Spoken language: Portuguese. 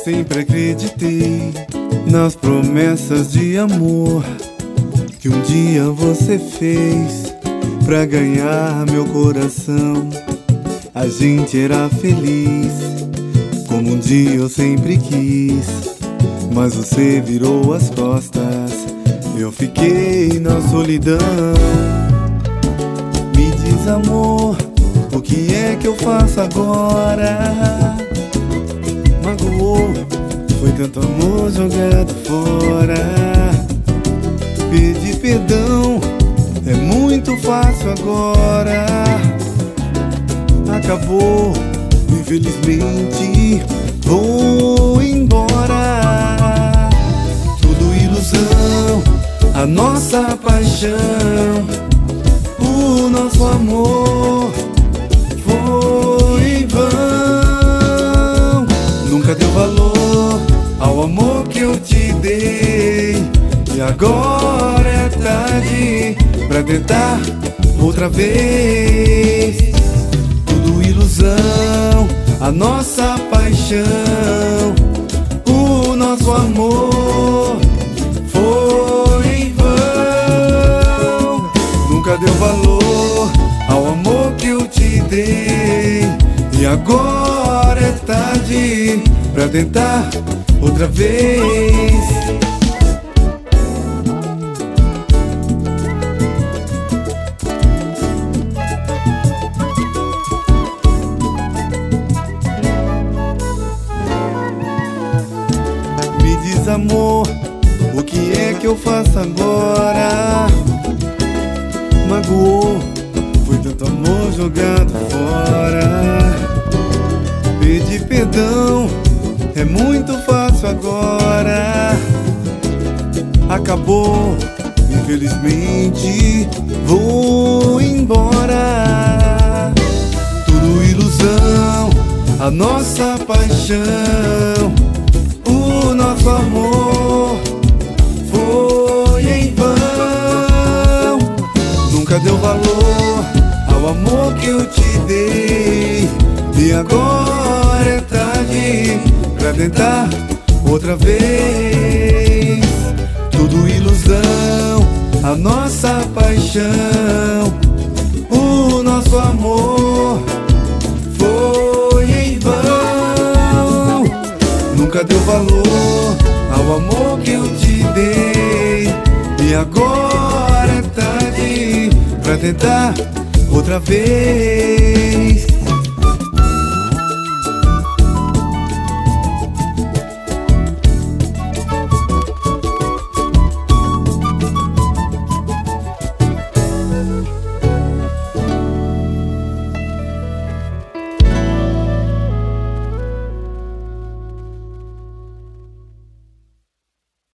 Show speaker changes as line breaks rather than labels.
Sempre acreditei nas promessas de amor que um dia você fez pra ganhar meu coração. A gente era feliz, como um dia eu sempre quis, mas você virou as costas, eu fiquei na solidão. Me diz, amor, o que é que eu faço agora? Magoou, foi tanto amor jogado fora. Pedir perdão é muito fácil agora. Acabou, infelizmente vou embora. Tudo ilusão, a nossa paixão, o nosso amor foi em vão. Nunca deu valor ao amor que eu te dei, e agora é tarde pra tentar outra vez. Tudo ilusão, a nossa paixão, o nosso amor foi em vão. Nunca deu valor ao amor que eu te dei, e agora é tarde pra tentar outra vez. Me diz, amor, o que é que eu faço agora? Magoou, foi tanto amor jogado fora. Pedir perdão é muito fácil agora. Acabou, infelizmente vou embora. Tudo ilusão, a nossa paixão, o nosso amor foi em vão. Nunca deu valor ao amor que eu te dei, e agora é tarde pra tentar outra vez. Tudo ilusão, a nossa paixão, o nosso amor foi em vão. Nunca deu valor ao amor que eu te dei, e agora é tarde pra tentar outra vez.